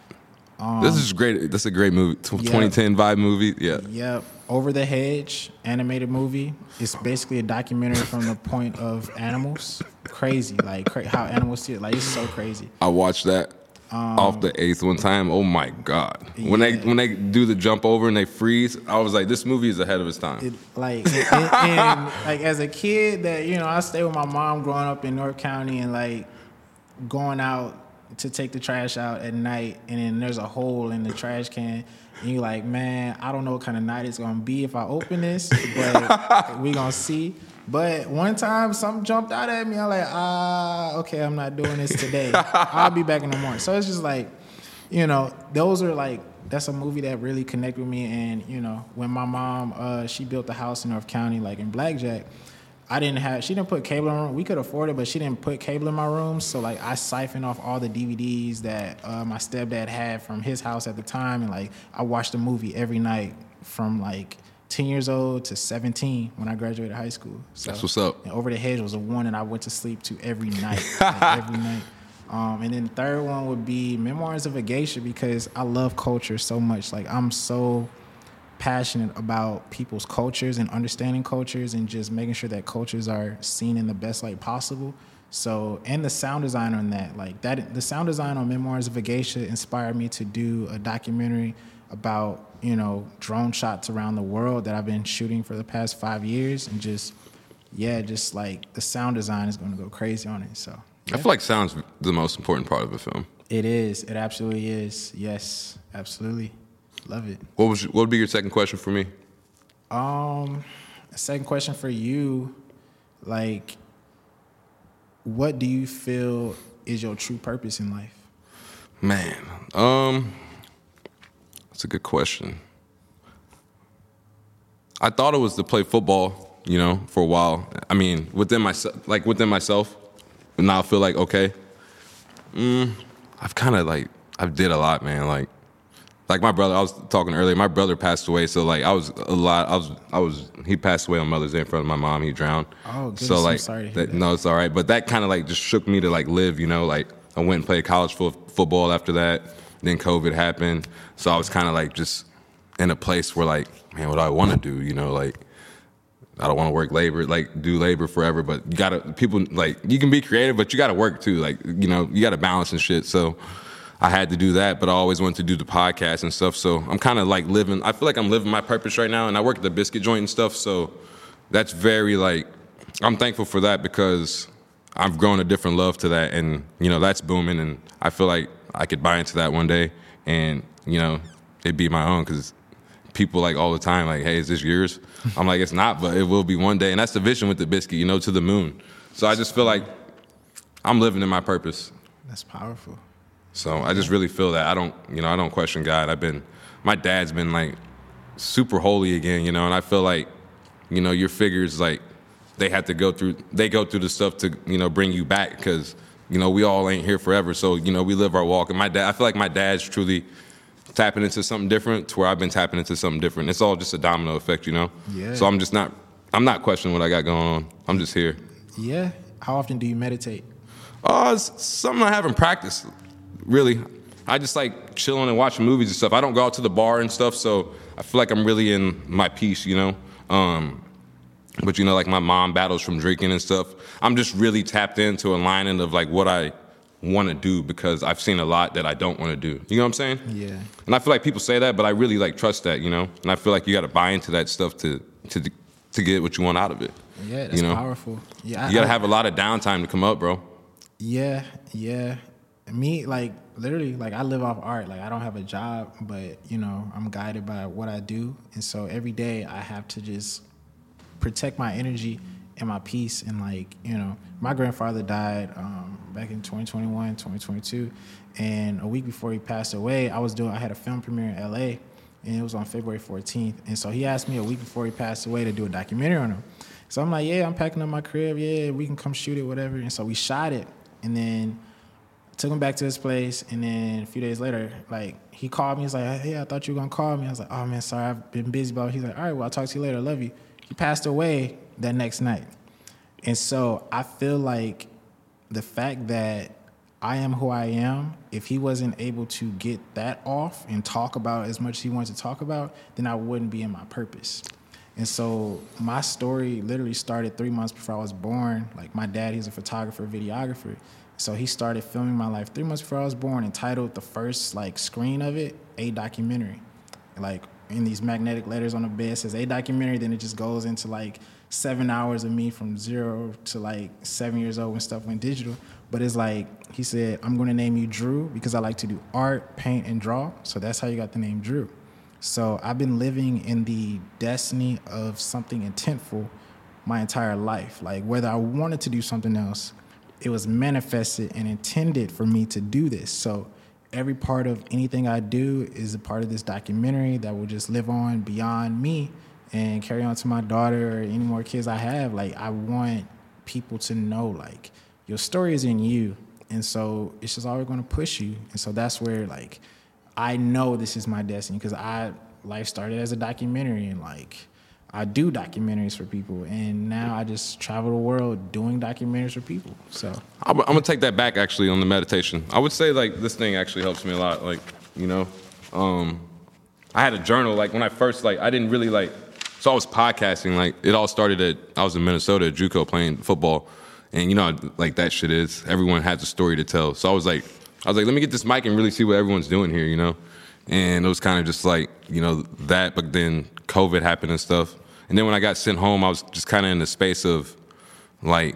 S2: Um,
S1: This is great. That's a great movie. Tw-
S2: yeah.
S1: twenty ten vibe movie. Yeah.
S2: Yep. Over the Hedge, animated movie. It's basically a documentary from the point of animals. Crazy, like cra- how animals see it. Like it's so crazy.
S1: I watched that off the eighth one time. Oh my god! When they
S2: Yeah.
S1: when they do the jump over and they freeze, I was like, this movie is ahead of its time.
S2: It, like and, and like as a kid, that you know, I stayed with my mom growing up in North County, and like going out to take the trash out at night, and then there's a hole in the trash can. And you're like, man, I don't know what kind of night it's gonna be if I open this, but we gonna see. But one time, something jumped out at me. I'm like, ah, okay, I'm not doing this today. I'll be back in the morning. So it's just like, you know, those are like, that's a movie that really connected with me. And you know, when my mom, uh, she built a house in North County, like in Blackjack. I didn't have, she didn't put cable in my room. We could afford it, but she didn't put cable in my room. So like I siphoned off all the D V Ds that uh, my stepdad had from his house at the time. And like I watched the movie every night from like ten years old to seventeen when I graduated high school. So,
S1: That's what's up.
S2: and Over the Hedge was the one that I went to sleep to every night, like every night. Um, and then the third one would be Memoirs of a Geisha, because I love culture so much. Like I'm so passionate about people's cultures and understanding cultures and just making sure that cultures are seen in the best light possible. So, and the sound design on that, like that, the sound design on Memoirs of a Geisha inspired me to do a documentary about, you know, drone shots around the world that I've been shooting for the past five years. And just, yeah, just like the sound design is going to go crazy on it. So
S1: I feel like sound's the most important part of a film.
S2: it is. It absolutely is. Yes, absolutely. Love it.
S1: What was what would be your second question for me?
S2: Um, a second question for you, like, what do you feel is your true purpose in life?
S1: Man, um, that's a good question. I thought it was to play football, you know, for a while. I mean, within myself, like within myself, but now I feel like, okay, mm, I've kind of like, I've did a lot, man. Like, like my brother, I was talking earlier, my brother passed away. So like, I was a lot, I was, I was, he passed away on Mother's Day in front of my mom. He drowned.
S2: Oh, goodness,
S1: so
S2: I'm
S1: like,
S2: sorry to hear
S1: that,
S2: that.
S1: no, it's all right. But that kind of like just shook me to like live, you know, like I went and played college fo- football after that. Then COVID happened. So I was kind of like just in a place where like, man, what do I want to do? You know, like I don't want to work labor, like do labor forever, but you gotta, people like, you can be creative, but you gotta work too. Like, you know, you gotta balance and shit. So I had to do that, but I always wanted to do the podcast and stuff. So I'm kind of like living, I feel like I'm living my purpose right now. And I work at the biscuit joint and stuff. So that's very like, I'm thankful for that because I've grown a different love to that. And, you know, that's booming. And I feel like I could buy into that one day and, you know, it'd be my own because people like all the time, like, hey, is this yours? I'm like, it's not, but it will be one day. And that's the vision with the biscuit, you know, to the moon. So I just feel like I'm living in my purpose.
S2: That's powerful.
S1: So I just really feel that I don't, you know, I don't question God. I've been, my dad's been like super holy again, you know, and I feel like, you know, your figures, like they have to go through, they go through the stuff to, you know, bring you back because, you know, we all ain't here forever. So, you know, we live our walk. And my dad, I feel like my dad's truly tapping into something different to where I've been tapping into something different. It's all just a domino effect, you know?
S2: Yeah.
S1: So I'm just not, I'm not questioning what I got going on. I'm just here.
S2: Yeah. How often do you meditate?
S1: Oh, it's something I haven't practiced, really. I just like chilling and watching movies and stuff. I don't go out to the bar and stuff, so I feel like I'm really in my peace, you know? Um, but, you know, like my mom battles from drinking and stuff. I'm just really tapped into a lining of like what I want to do because I've seen a lot that I don't want to do. You know what I'm saying?
S2: Yeah.
S1: And I feel like people say that, but I really like trust that, you know? And I feel like you got to buy into that stuff to to to get what you want out of it.
S2: Yeah, that's
S1: you know?
S2: powerful. Yeah,
S1: you got to
S2: I,
S1: have a lot of downtime to come up, bro.
S2: Yeah, yeah. Me, like, literally, like, I live off art. Like, I don't have a job, but, you know, I'm guided by what I do. And so every day I have to just protect my energy and my peace. And, like, you know, my grandfather died um, back in twenty twenty-one, twenty twenty-two. And a week before he passed away, I was doing, I had a film premiere in L A, and it was on February fourteenth. And so he asked me a week before he passed away to do a documentary on him. So I'm like, yeah, I'm packing up my crib. Yeah, we can come shoot it, whatever. And so we shot it. And then took him back to his place, and then a few days later, like, he called me. He's like, hey, I thought you were going to call me. I was like, oh, man, sorry, I've been busy, but he's like, all right, well, I'll talk to you later. I love you. He passed away that next night. And so I feel like the fact that I am who I am, if he wasn't able to get that off and talk about as much as he wanted to talk about, then I wouldn't be in my purpose. And so my story literally started three months before I was born. Like, my dad, he's a photographer, videographer. So he started filming my life three months before I was born and titled the first, like, screen of it, A Documentary. Like, in these magnetic letters on the bed, it says A Documentary, then it just goes into, like, seven hours of me from zero to, like, seven years old when stuff went digital. But it's like, he said, I'm going to name you Drew because I like to do art, paint, and draw. So that's how you got the name Drew. So I've been living in the destiny of something intentful my entire life. Like, whether I wanted to do something else, it was manifested and intended for me to do this. So every part of anything I do is a part of this documentary that will just live on beyond me and carry on to my daughter or any more kids I have. Like, I want people to know, like, your story is in you. And so it's just always going to push you. And so that's where, like, I know this is my destiny because I life started as a documentary, and, like, I do documentaries for people, and now I just travel the world doing documentaries for people. So
S1: I'm, I'm gonna take that back actually on the meditation. I would say like this thing actually helps me a lot. Like, you know, um, I had a journal. Like when I first like I didn't really like. So I was podcasting. Like it all started at I was in Minnesota at JUCO playing football, and you know like that shit is everyone has a story to tell. So I was like I was like let me get this mic and really see what everyone's doing here, you know. And it was kind of just like you know that, but then COVID happened and stuff. And then when I got sent home, I was just kind of in the space of, like,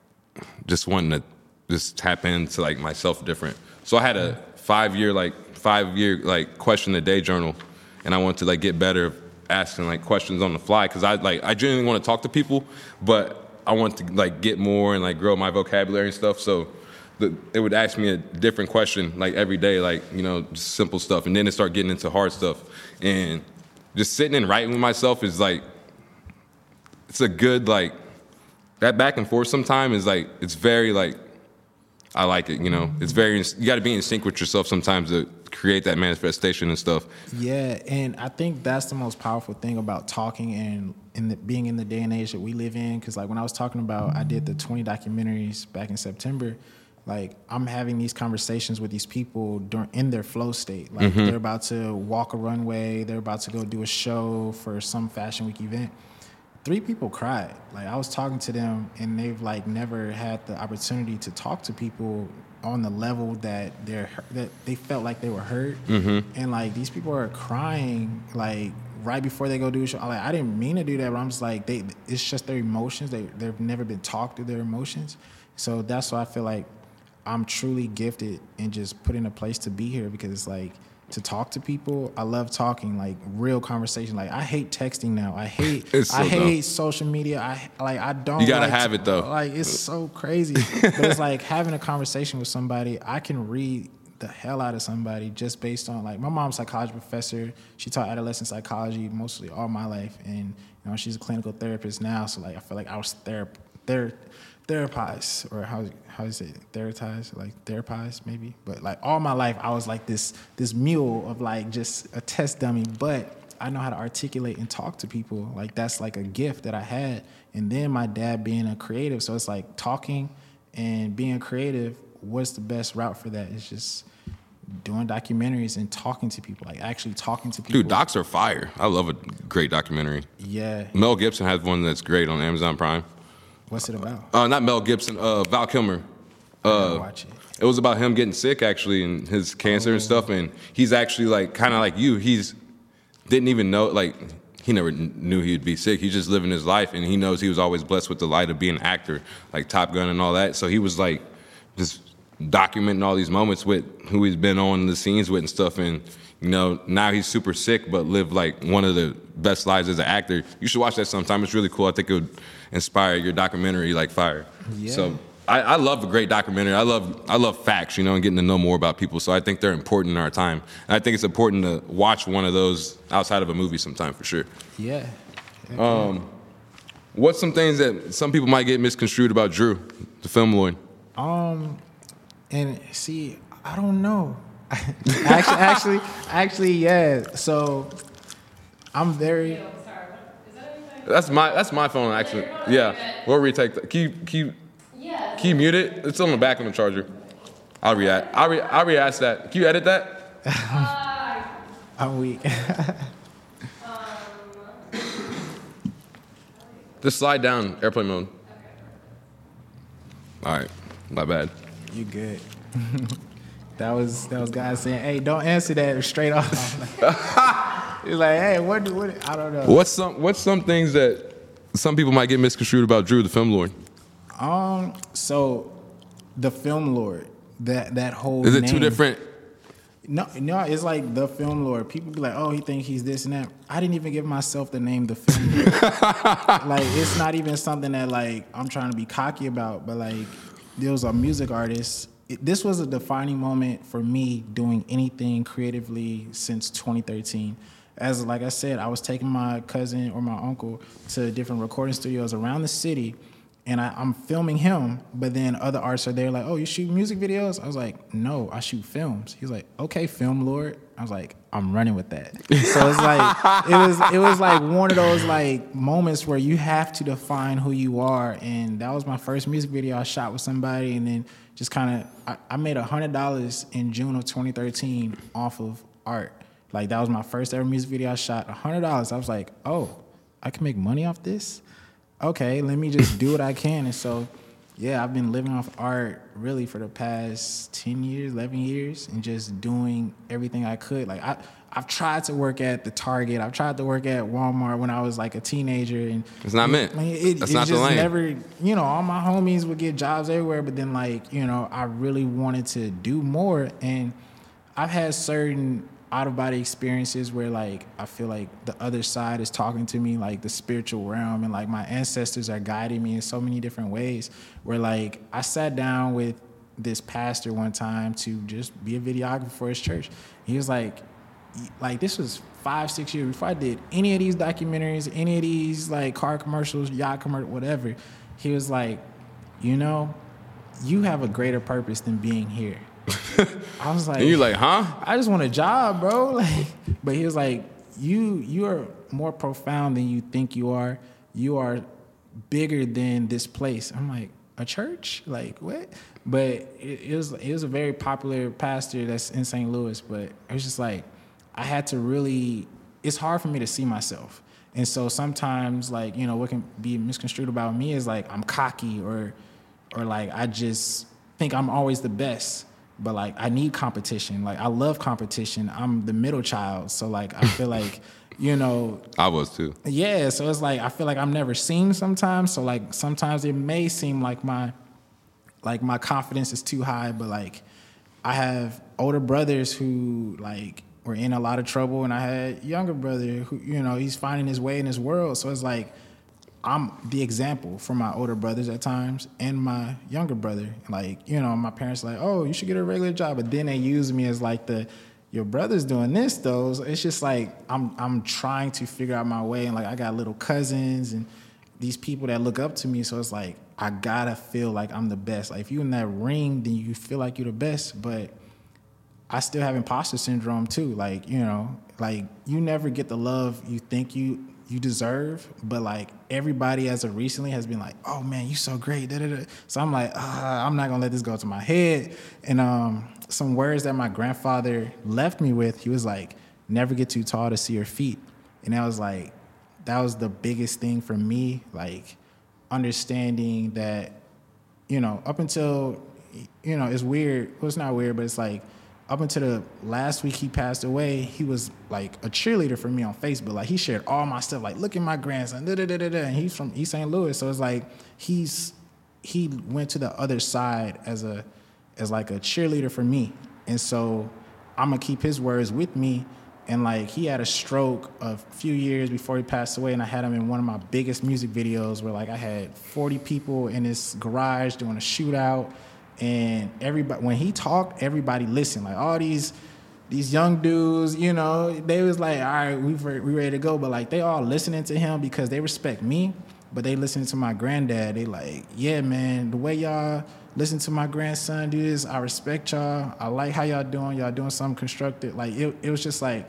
S1: just wanting to just tap into, like, myself different. So I had a five-year, like, five-year, like, question-a-day journal, and I wanted to, like, get better at asking, like, questions on the fly because I, like, I genuinely want to talk to people, but I want to, like, get more and, like, grow my vocabulary and stuff. So the, it would ask me a different question, like, every day, like, you know, just simple stuff. And then it started getting into hard stuff. And just sitting and writing with myself is, like, it's a good, like, that back and forth sometime is, like, it's very, like, I like it, you know? It's very, you got to be in sync with yourself sometimes to create that manifestation and stuff.
S2: Yeah, and I think that's the most powerful thing about talking and in the, being in the day and age that we live in. Because, like, when I was talking about, I did the twenty documentaries back in September, like I'm having these conversations with these people during in their flow state. Like
S1: Mm-hmm.
S2: they're about to walk a runway, they're about to go do a show for some fashion week event. Three people cried. Like I was talking to them, and they've like never had the opportunity to talk to people on the level that they're that they felt like they were heard.
S1: Mm-hmm.
S2: And like these people are crying like right before they go do a show. Like I didn't mean to do that, but I'm just like they. It's just their emotions. They they've never been talked through their emotions. So that's why I feel like I'm truly gifted and just put in a place to be here, because it's like to talk to people. I love talking, like real conversation. Like I hate texting now. I hate
S1: It's so
S2: I hate
S1: dumb.
S2: social media. I like I don't.
S1: You gotta
S2: like
S1: have
S2: to-
S1: it, though.
S2: Like it's so crazy. But it's like having a conversation with somebody. I can read the hell out of somebody just based on like my mom's a psychology professor. She taught adolescent psychology mostly all my life, and you know she's a clinical therapist now. So like I feel like I was therap ther therapized, or how how is it therapized like therapized maybe. But like all my life I was like this this mule of like just a test dummy. But I know how to articulate and talk to people. Like that's like a gift that I had. And then my dad being a creative, so it's like talking and being creative. What's the best route for that? It's just doing documentaries and talking to people, like actually talking to people.
S1: Dude, docs are fire. I love a great documentary.
S2: Yeah.
S1: Mel Gibson has one that's great on Amazon Prime.
S2: What's it about?
S1: Uh, not Mel Gibson, uh, Val Kilmer.
S2: I gotta
S1: Uh,
S2: watch it.
S1: It was about him getting sick, actually, and his cancer and stuff. And he's actually like kind of like you. He's didn't even know, like he never kn- knew he'd be sick. He's just living his life, and he knows he was always blessed with the light of being an actor, like Top Gun and all that. So he was like just documenting all these moments with who he's been on the scenes with and stuff. And you know, now he's super sick, but lived like one of the best lives as an actor. You should watch that sometime. It's really cool. I think it would inspire your documentary like fire.
S2: Yeah.
S1: So I, I love a great documentary. I love I love facts, you know, and getting to know more about people. So I think they're important in our time. And I think it's important to watch one of those outside of a movie sometime for sure.
S2: Yeah.
S1: What's some things that some people might get misconstrued about Drew, the film lord?
S2: Um, and see, I don't know. actually, actually, actually, yeah. So I'm very.
S1: That's my that's my phone actually. Yeah, we'll retake that. Can you, can you, can you mute it? It's on the back of the charger. I'll react. I'll re I'll re-ask that. Can you edit that?
S2: I'm weak.
S1: Just slide down airplane mode. All right, my bad.
S2: You good? That was that was guys saying, "Hey, don't answer that straight off." He's like, "Hey, what do what?" I don't know.
S1: What's some what's some things that some people might get misconstrued about Drew, the film lord?
S2: Um, so the film lord, that that whole
S1: Is it two
S2: name-
S1: different?
S2: No, no, it's like the film lord. People be like, "Oh, he think he's this and that." I didn't even give myself the name the film lord. Like, it's not even something that like I'm trying to be cocky about. But like, there was a music artist. It, this was a defining moment for me doing anything creatively since twenty thirteen. As like I said, I was taking my cousin or my uncle to different recording studios around the city, and I, I'm filming him, but then other artists are there like, "Oh, you shoot music videos?" I was like, "No, I shoot films." He's like, "Okay, film lord." I was like, "I'm running with that." So it's like it was it was like one of those like moments where you have to define who you are, and that was my first music video I shot with somebody, and then just kind of I, I made a hundred dollars in June of twenty thirteen off of art. Like that was my first ever music video I shot. A hundred dollars. I was like, "Oh, I can make money off this." Okay, let me just do what I can. And so, yeah, I've been living off art really for the past ten years, eleven years, and just doing everything I could. Like I, I've tried to work at the Target. I've tried to work at Walmart when I was like a teenager, and
S1: It's not meant.
S2: like, it,
S1: That's
S2: it
S1: not the
S2: just
S1: lane.
S2: never, you know, all my homies would get jobs everywhere, but then like, you know, I really wanted to do more, and I've had certain out-of-body experiences where like I feel like the other side is talking to me, like the spiritual realm, and like my ancestors are guiding me in so many different ways, where like I sat down with this pastor one time to just be a videographer for his church. He was like, like this was five, six years before I did any of these documentaries, any of these like car commercials, yacht commercials, whatever. He was like, you know, you have a greater purpose than being here. I was like,
S1: And you're like, huh?
S2: I just want a job, bro. Like, but he was like, you you are more profound than you think you are. You are bigger than this place. I'm like, a church? Like, what? But it, it was it was a very popular pastor that's in Saint Louis, but it was just like, I had to really, it's hard for me to see myself. And so sometimes, like, you know, what can be misconstrued about me is like I'm cocky or or like I just think I'm always the best. But like I need competition. Like I love competition. I'm the middle child. So like I feel like, you know,
S1: I was too.
S2: Yeah, so it's like I feel like I'm never seen sometimes. So like sometimes it may seem like my like my confidence is too high, but like I have older brothers who like were in a lot of trouble, and I had younger brother who, you know, he's finding his way in this world. So it's like I'm the example for my older brothers at times and my younger brother. Like, you know, my parents are like, oh, you should get a regular job, but then they use me as like the your brother's doing this though. So it's just like I'm I'm trying to figure out my way, and like I got little cousins and these people that look up to me. So it's like I gotta feel like I'm the best. Like if you're in that ring, then you feel like you're the best, but I still have imposter syndrome too. Like, you know, like you never get the love you think you you deserve, but like everybody as of recently has been like, oh man, you so great. Da, da, da. So I'm like, ah, I'm not gonna let this go to my head. And um, some words that my grandfather left me with, he was like, never get too tall to see your feet. And that was like, that was the biggest thing for me, like understanding that, you know, up until, you know, it's weird. Well, it's not weird, but it's like, up until the last week he passed away, he was like a cheerleader for me on Facebook. Like he shared all my stuff, like look at my grandson, da da da da da. And he's from East Saint Louis, so it's like he's he went to the other side as a as like a cheerleader for me. And so I'm gonna keep his words with me. And like he had a stroke a few years before he passed away, and I had him in one of my biggest music videos where like I had forty people in this garage doing a shootout. And everybody, when he talked, everybody listened. Like all these, these young dudes, you know, they was like, all right, we we ready to go. But like they all listening to him because they respect me, but they listening to my granddad. They like, yeah, man, the way y'all listen to my grandson do this, I respect y'all. I like how y'all doing. Y'all doing something constructive. Like it, it was just like,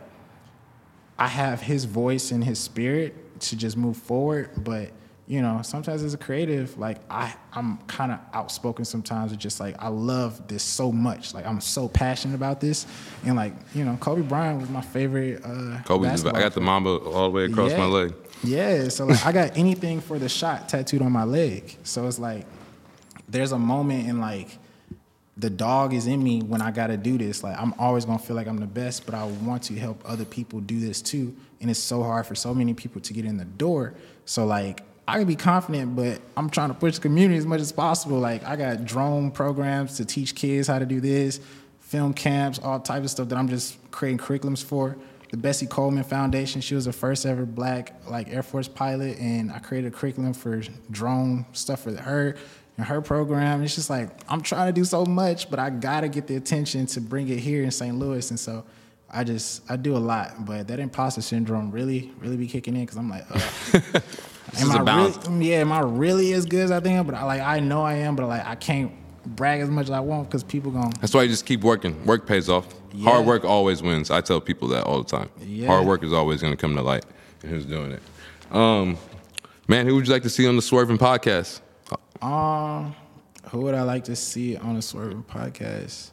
S2: I have his voice and his spirit to just move forward, but. You know, sometimes as a creative, like I, I'm kind of outspoken sometimes. It's just like, I love this so much. Like I'm so passionate about this. And like, you know, Kobe Bryant was my favorite uh,
S1: Kobe's, I got the Mamba all the way across
S2: yeah.
S1: my leg.
S2: Yeah, so like I got anything for the shot tattooed on my leg. So it's like, there's a moment in like, the dog is in me when I got to do this. Like I'm always going to feel like I'm the best, but I want to help other people do this too. And it's so hard for so many people to get in the door. So like, I can be confident, but I'm trying to push the community as much as possible. Like I got drone programs to teach kids how to do this, film camps, all types of stuff that I'm just creating curriculums for. The Bessie Coleman Foundation, she was the first ever black like Air Force pilot, and I created a curriculum for drone stuff for her and her program. It's just like I'm trying to do so much, but I gotta get the attention to bring it here in Saint Louis, and so I just I do a lot. But that imposter syndrome really really be kicking in because I'm like. Uh, Am I really, yeah, am I really as good as I think? But I like I know I am, but like I can't brag as much as I want because people gon'.
S1: That's why you just keep working. Work pays off. Yeah. Hard work always wins. I tell people that all the time. Yeah. Hard work is always gonna come to light, and who's doing it? Um, man, who would you like to see on the Swerving Podcast?
S2: Um, who would I like to see on the Swerving Podcast?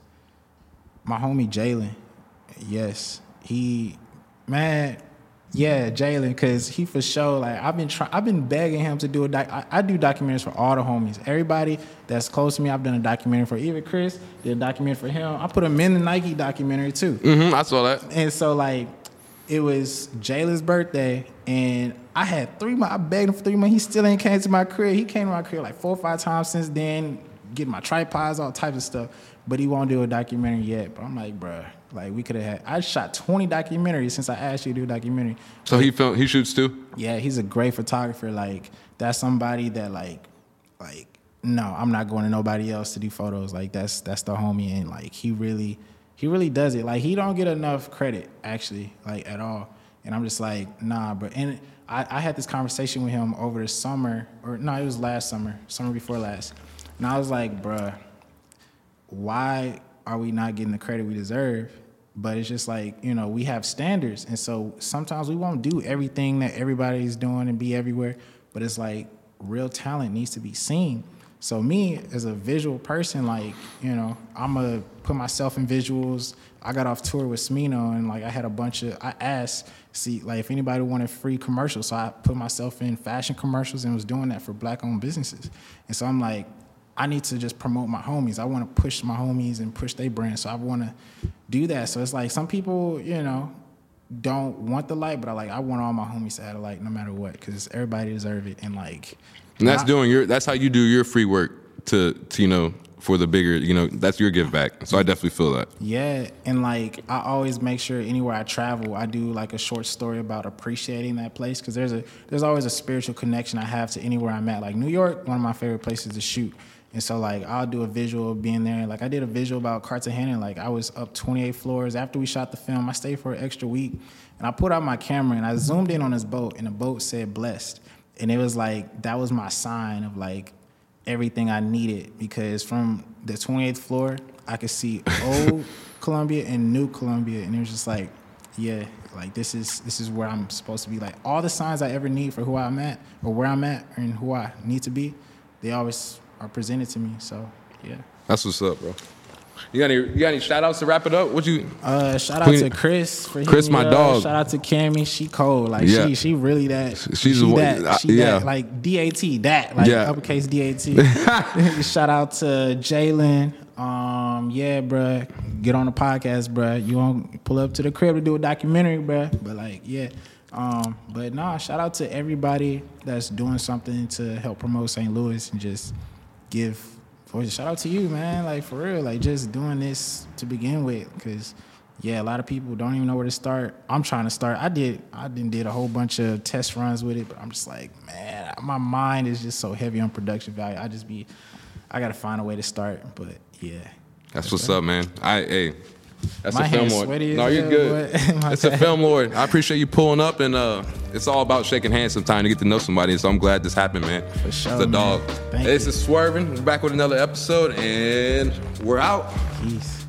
S2: My homie Jalen. Yes, he, man. Yeah, Jalen, because he for sure, like, I've been trying, I've been begging him to do a doc. I, I do documentaries for all the homies. Everybody that's close to me, I've done a documentary for. Even Chris did a documentary for him. I put him in the Nike documentary, too.
S1: Mm-hmm, I saw that.
S2: And so, like, it was Jalen's birthday, and I had three months. I begged him for three months. He still ain't came to my crib. He came to my crib like four or five times since then, getting my tripods, all types of stuff. But he won't do a documentary yet. But I'm like, bruh, like we could have had. I shot twenty documentaries since I asked you to do a documentary.
S1: So he film, he shoots too?
S2: Yeah, he's a great photographer. Like that's somebody that like, like no, I'm not going to nobody else to do photos. Like that's that's the homie, and like he really, he really does it. Like he don't get enough credit actually, like at all. And I'm just like, nah, bro. And I, I had this conversation with him over the summer, or no, it was last summer, summer before last. And I was like, bruh, why are we not getting the credit we deserve? But it's just like, you know, we have standards. And so sometimes we won't do everything that everybody's doing and be everywhere. But it's like real talent needs to be seen. So me as a visual person, like, you know, I'm going to put myself in visuals. I got off tour with Smino, and like I had a bunch of, I asked, see, like if anybody wanted free commercials. So I put myself in fashion commercials and was doing that for black owned businesses. And so I'm like, I need to just promote my homies. I want to push my homies and push their brand. So I want to do that. So it's like some people, you know, don't want the light, but I like, I want all my homies to have a light no matter what, because everybody deserve it. And like,
S1: and that's
S2: I,
S1: doing your, that's how you do your free work to, to, you know, for the bigger, you know, that's your give back. So I definitely feel that.
S2: Yeah, and like I always make sure anywhere I travel, I do like a short story about appreciating that place, because there's a there's always a spiritual connection I have to anywhere I'm at. Like New York, one of my favorite places to shoot, and so like I'll do a visual of being there. Like I did a visual about Cartagena. Like I was up twenty-eight floors after we shot the film. I stayed for an extra week, and I pulled out my camera and I zoomed in on this boat, and the boat said "blessed," and it was like that was my sign of like everything I needed, because from the twenty-eighth floor, I could see old Columbia and new Columbia, and it was just like, yeah, like this is this is where I'm supposed to be. Like all the signs I ever need for who I'm at or where I'm at and who I need to be, they always are presented to me. So yeah,
S1: that's what's up, bro. You got any you got any shout outs to wrap it up? What you
S2: uh shout out
S1: Queen,
S2: to Chris for
S1: Chris, my
S2: me,
S1: dog.
S2: Uh, shout out to Cammy, she cold. Like
S1: yeah.
S2: she she really that
S1: she's
S2: she
S1: a,
S2: that she
S1: yeah.
S2: that like D A T that like
S1: yeah.
S2: uppercase D A T. Shout out to Jalen. Um yeah, bruh. Get on the podcast, bruh. You won't pull up to the crib to do a documentary, bruh. But like, yeah. Um, but nah, shout out to everybody that's doing something to help promote Saint Louis and just give shout out to you, man. Like for real, like just doing this to begin with, because yeah, a lot of people don't even know where to start. I'm trying to start. I did, I did did a whole bunch of test runs with it, but I'm just like, man, my mind is just so heavy on production value. I just be, I gotta find a way to start. But yeah,
S1: that's,
S2: that's
S1: what's
S2: right.
S1: up, man. I hey. That's
S2: My
S1: a film
S2: hand's
S1: lord.
S2: sweaty
S1: No,
S2: as
S1: you're
S2: hell,
S1: good. It's a film lord. I appreciate you pulling up, and uh, it's all about shaking hands sometime to get to know somebody. So I'm glad this happened, man.
S2: For sure,
S1: it's a dog.
S2: Thank
S1: This
S2: you.
S1: is Swerving. We're back with another episode, and we're out.
S2: Peace.